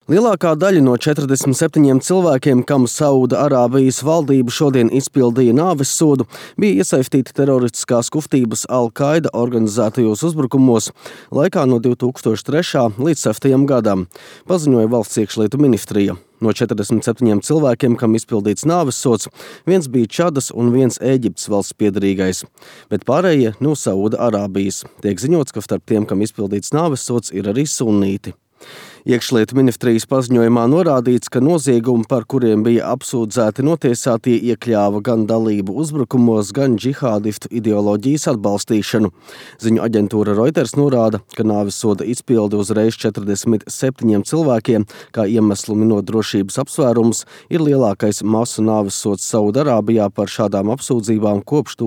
Lielākā daļa no 47 cilvēkiem, kam Sauda Arābijas valdība šodien izpildīja nāvessodu, bija iesaistīti teroristiskās kustības Al-Qaida organizētajos uzbrukumos laikā no 2003. līdz 2007. gadam, paziņoja valsts iekšlietu ministrija. No 47 cilvēkiem, kam izpildīts nāvessods, viens bija Čadas un viens Ēģiptes valsts piederīgais, bet pārējie no Sauda Arābijas. Tiek ziņots, ka starp tiem, kam izpildīts nāvessods, ir arī sunnīti. Iekšlietu ministrijas paziņojumā norādīts, ka noziegumi, par kuriem bija apsūdzēti notiesātie, iekļāva gan dalību uzbrukumos, gan džihādistu ideoloģijas atbalstīšanu. Ziņu aģentūra Reuters norāda, ka nāvessoda izpilde uzreiz 47 cilvēkiem, kā iemeslu minot drošības apsvērumus, ir lielākais masu nāvessods Saudarābijā par šādām apsūdzībām kopš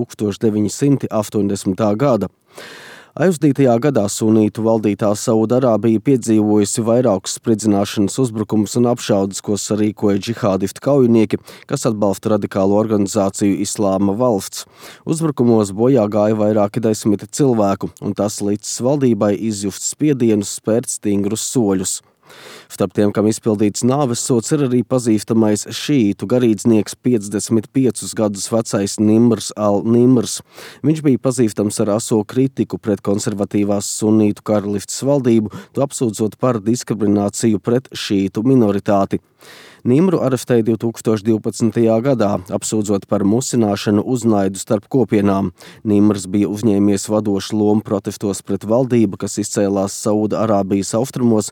1980. gada. Aizvadītajā gadā sunītu valdītā Saudarābija piedzīvojusi vairākus spridzināšanas uzbrukumus un apšaudes, ko sarīkoja džihādistu kaujinieki, kas atbalsta radikālo organizāciju Islāma valsts. Uzbrukumos bojā gāja vairāki desmiti cilvēku, un tas licis valdībai izjust spiedienus spērt stingrus soļus. Starp tiem, kam izpildīts nāvessods, ir arī pazīstamais šītu garīdznieks 55 gadus vecais Nimrs al-Nimrs. Viņš bija pazīstams ar aso kritiku pret konservatīvās sunītu karalistes valdību, to apsūdzot par diskrimināciju pret šītu minoritāti. Nimru arestēja 2012. gadā, apsūdzot par musināšanu uz naidu starp kopienām. Nimrs bija uzņēmies vadošu lomu protestos pret valdību, kas izcēlās Sauda Arābijas austrumos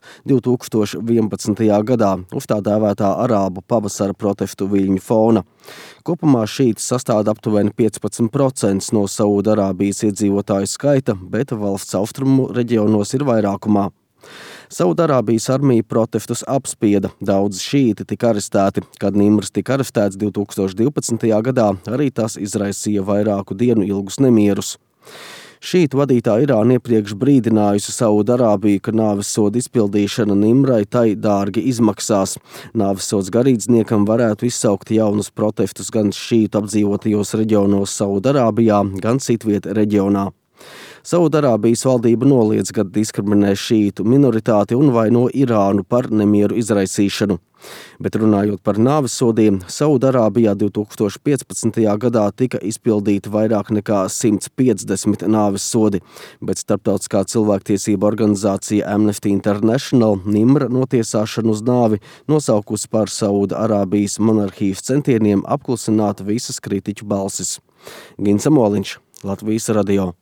2011. gadā uz tā dēvētā arābu pavasara protestu viļņu fona. Kopumā šīti sastāda aptuveni 15% no Sauda Arābijas iedzīvotāju skaita, bet valsts austrumu reģionos ir vairākumā. Saudarābijas armija protestus apspieda, daudz šīti tika arestēti. Kad Nimrs tika arestēts 2012. gadā, arī tas izraisīja vairāku dienu ilgus nemierus. Šītu vadītā Irāna iepriekš brīdinājusi Saudarābiju, ka nāvessoda izpildīšana Nimrai tai dārgi izmaksās. Nāvessods garīdzniekam varētu izsaukt jaunus protestus gan šītu apdzīvotajos reģionos Saudarābijā, gan citviet reģionā. Saudarābijas valdība noliedz, ka diskriminē šītu minoritāti un vaino Irānu par nemieru izraisīšanu. Bet runājot par nāvesodiem, Saudarābijā 2015. gadā tika izpildīti vairāk nekā 150 nāvessodi, bet starptautiskā cilvēktiesība organizācija Amnesty International Nimra notiesāšanu uz nāvi nosaukusi par Saudarābijas monarhijas centieniem apklusināt visas kritiķu balsis. Gins Amoliņš, Latvijas radio.